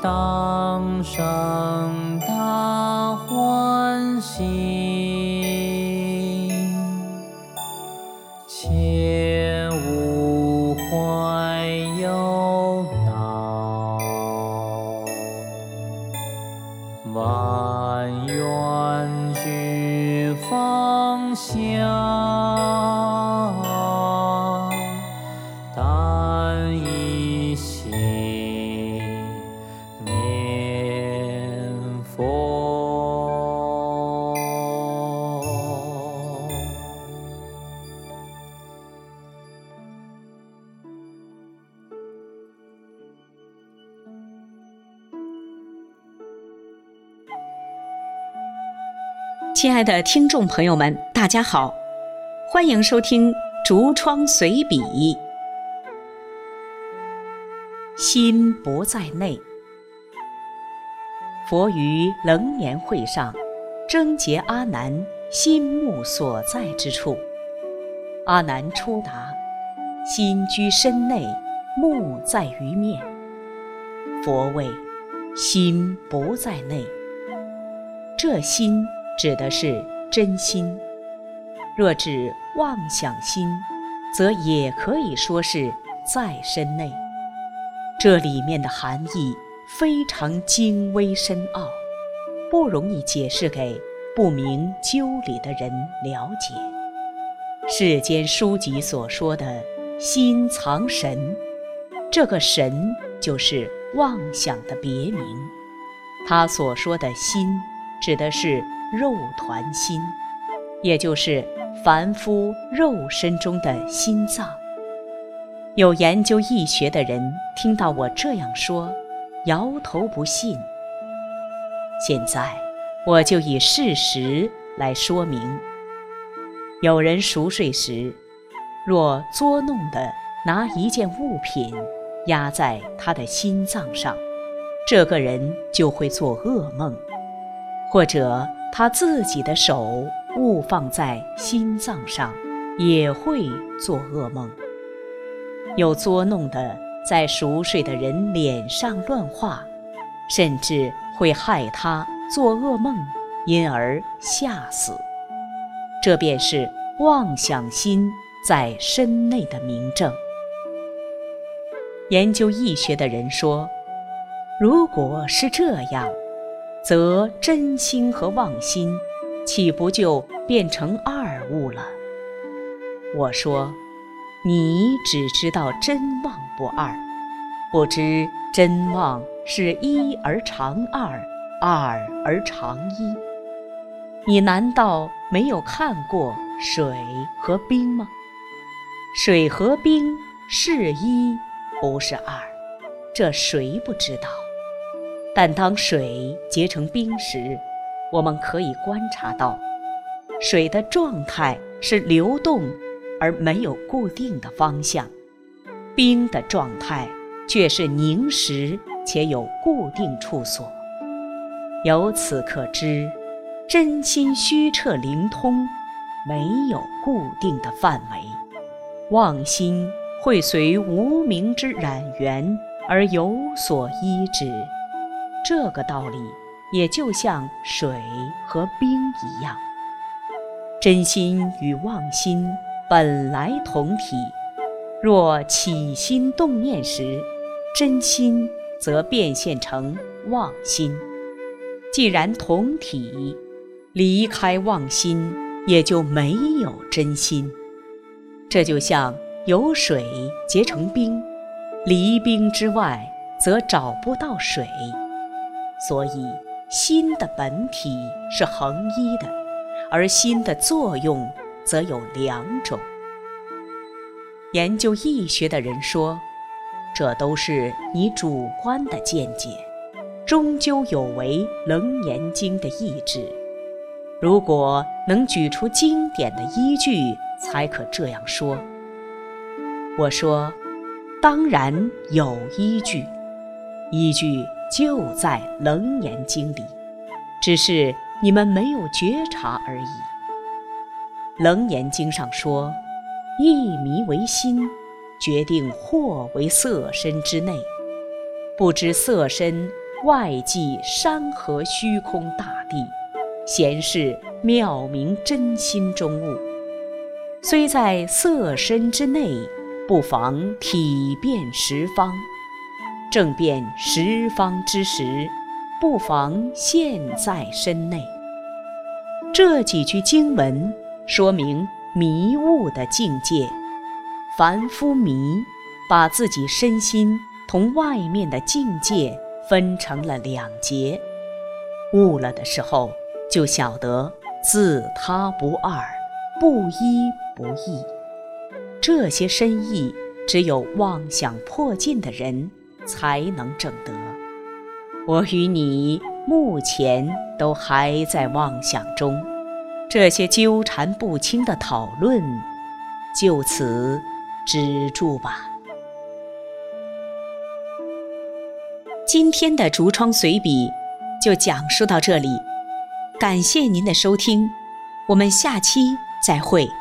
当生大欢喜，切勿怀忧恼，万愿俱放下，但以心念佛。 亲爱的听众朋友们，大家好，欢迎收听竹窗随笔。心不在内。佛于楞严会上征结阿难心目所在之处，阿难初答：心居身内，目在于面。佛谓：心不在内。这心指的是真心，若指妄想心，则也可以说是在身内。这里面的含义非常精微深奥，不容易解释给不明究理的人了解。世间书籍所说的心藏神，这个神就是妄想的别名。他所说的心指的是肉团心，也就是凡夫肉身中的心脏。有研究易学的人听到我这样说，摇头不信。现在我就以事实来说明。有人熟睡时，若作弄地拿一件物品压在他的心脏上，这个人就会做噩梦，或者他自己的手误放在心脏上，也会做噩梦。有作弄的在熟睡的人脸上乱画，甚至会害他做噩梦，因而吓死。这便是妄想心在身内的明证。研究易学的人说，如果是这样，则真心和妄心岂不就变成二物了？我说，你只知道真妄不二，不知真妄是一而常二，二而常一。你难道没有看过水和冰吗？水和冰是一，不是二，这谁不知道？但当水结成冰时，我们可以观察到，水的状态是流动而没有固定的方向，冰的状态却是凝实且有固定处所。由此可知，真心虚彻灵通，没有固定的范围，妄心会随无明之染缘而有所依止。这个道理也就像水和冰一样，真心与妄心本来同体，若起心动念时，真心则变现成妄心。既然同体，离开妄心也就没有真心。这就像有水结成冰，离冰之外则找不到水。所以心的本体是恒一的，而心的作用则有两种。研究易学的人说，这都是你主观的见解，终究有违楞严经的意志。如果能举出经典的依据，才可这样说。我说，当然有依据，依据就在楞严经里，只是你们没有觉察而已。楞严经上说，一迷为心，决定惑为色身之内，不知色身外继山河虚空大地，闲视妙明真心中物。虽在色身之内，不妨体遍十方。正遍十方之时，不妨现在身内。这几句经文说明迷悟的境界。凡夫迷，把自己身心同外面的境界分成了两截。悟了的时候，就晓得自他不二，不一不异。这些深意，只有妄想破尽的人才能证得。我与你目前都还在妄想中，这些纠缠不清的讨论，就此止住吧。今天的竹窗随笔就讲述到这里，感谢您的收听，我们下期再会。